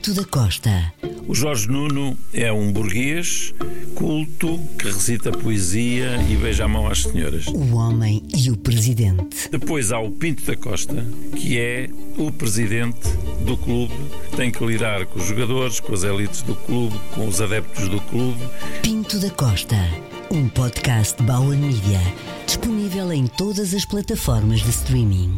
Pinto da Costa. O Jorge Nuno é um burguês culto que recita poesia e beija a mão às senhoras. O homem e o presidente. Depois há o Pinto da Costa, que é o presidente do clube, tem que lidar com os jogadores, com as elites do clube, com os adeptos do clube. Pinto da Costa, um podcast de Bauer Media, disponível em todas as plataformas de streaming.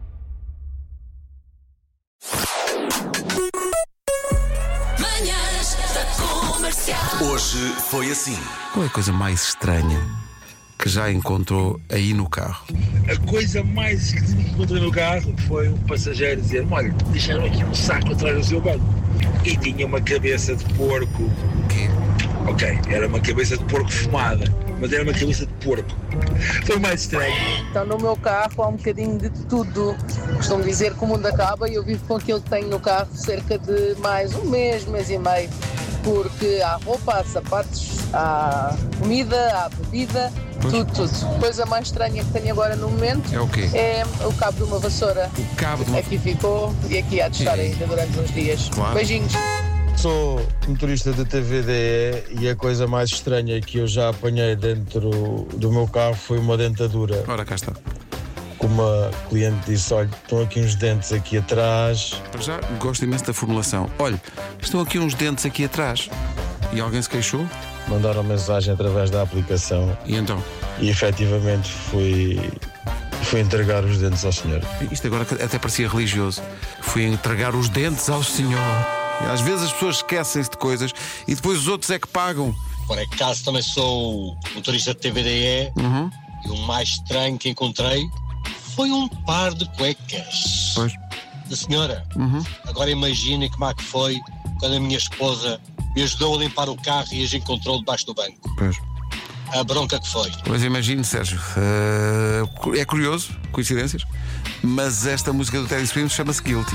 Hoje foi assim. Qual é a coisa mais estranha que já encontrou aí no carro? A coisa mais esquisita que encontrei no carro foi um passageiro dizer: olha, deixaram aqui um saco atrás do seu banco. E tinha uma cabeça de porco. O quê? Ok, era uma cabeça de porco fumada, mas era uma cabeça de porco. Foi o mais estranho. Então no meu carro há um bocadinho de tudo. Costumo dizer que o mundo acaba e eu vivo com aquilo que tenho no carro cerca de mais um mês e meio. Porque há roupa, há sapatos, há comida, há bebida, tudo. A coisa mais estranha que tenho agora no momento É o quê? é o cabo de uma vassoura. O cabo de uma... Aqui ficou e aqui há de estar ainda durante uns dias. Claro. Beijinhos. Sou motorista de TVDE e a coisa mais estranha que eu já apanhei dentro do meu carro foi uma dentadura. Ora, cá está. Como uma cliente disse: olha, estão aqui uns dentes aqui atrás. Para já, gosto imenso da formulação. Olha, estão aqui uns dentes aqui atrás. E alguém se queixou? Mandaram mensagem através da aplicação E então? e efetivamente fui entregar os dentes ao senhor. Isto agora até parecia religioso. Fui entregar os dentes ao senhor. E às vezes as pessoas esquecem-se de coisas e depois os outros é que pagam. Por acaso também sou motorista de TVDE e o mais estranho que encontrei foi um par de cuecas Pois. da senhora. Agora imaginem como é que foi quando a minha esposa me ajudou a limpar o carro e as encontrou debaixo do banco. Pois. A bronca que foi. Pois imagino, Sérgio. É curioso, coincidências, mas esta música do Teddy Swims chama-se Guilty.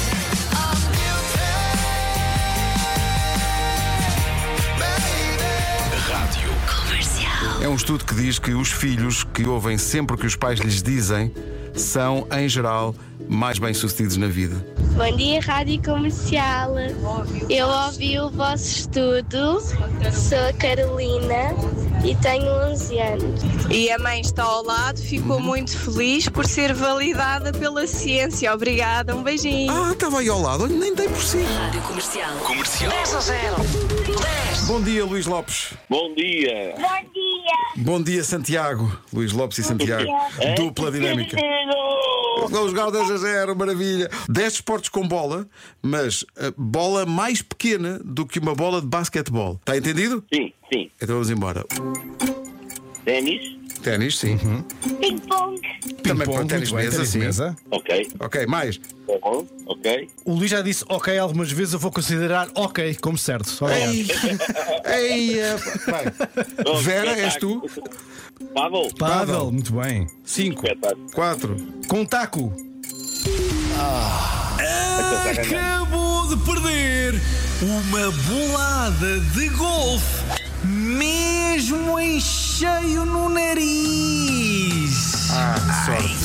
É um estudo que diz que os filhos que ouvem sempre o que os pais lhes dizem são, em geral, mais bem-sucedidos na vida. Bom dia, Rádio Comercial. Eu ouvi o vosso estudo, sou a Carolina e tenho 11 anos. E a mãe está ao lado, ficou muito feliz por ser validada pela ciência. Obrigada, um beijinho. Ah, estava aí ao lado, olha, nem dei por si. Rádio Comercial. Comercial. 10-0. Bom dia, Luís Lopes. Bom dia. Bom dia, Santiago. Luís Lopes e Santiago. Dupla dinâmica. Vamos jogar 10-0, maravilha. 10 esportes com bola, mas bola mais pequena do que uma bola de basquetebol. Está entendido? Sim. Então vamos embora. Ténis. Ténis, sim. Ping-pong. Também para ténis de mesa, sim. Ok. Ok, mais. Tá bom. Ok. O Luís já disse ok algumas vezes, eu vou considerar ok como certo. Obrigado. Ei, vai. Vera, és tu? Pádel, muito bem. 5, 4. Com um taco. Acabou de perder uma bolada de golfe, mesmo em cheio no nariz. Sorte.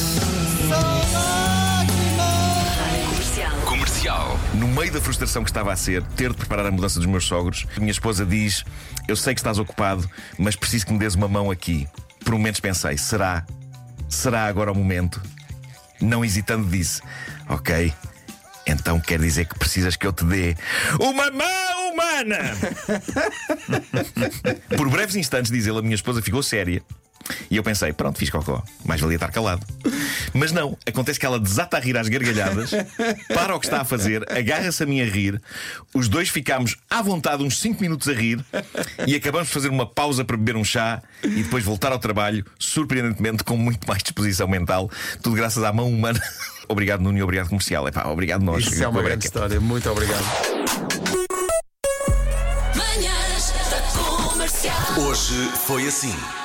Comercial. No meio da frustração que estava a ser ter de preparar a mudança dos meus sogros, a minha esposa diz: eu sei que estás ocupado, mas preciso que me des uma mão aqui. Por momentos pensei: será agora o momento? Não hesitando disse: ok, então quer dizer que precisas que eu te dê uma mão humana. Por breves instantes, diz ele, a minha esposa ficou séria. E eu pensei: pronto, fiz cocó, mais valia estar calado. Mas não, acontece que ela desata a rir às gargalhadas, para o que está a fazer, agarra-se a mim a rir. Os dois ficámos à vontade uns 5 minutos a rir e acabamos de fazer uma pausa para beber um chá e depois voltar ao trabalho, surpreendentemente com muito mais disposição mental. Tudo graças à mão humana. Obrigado, Nuno, e obrigado, Comercial. Epá, obrigado nós. Isso é uma grande história, muito obrigado. Hoje foi assim.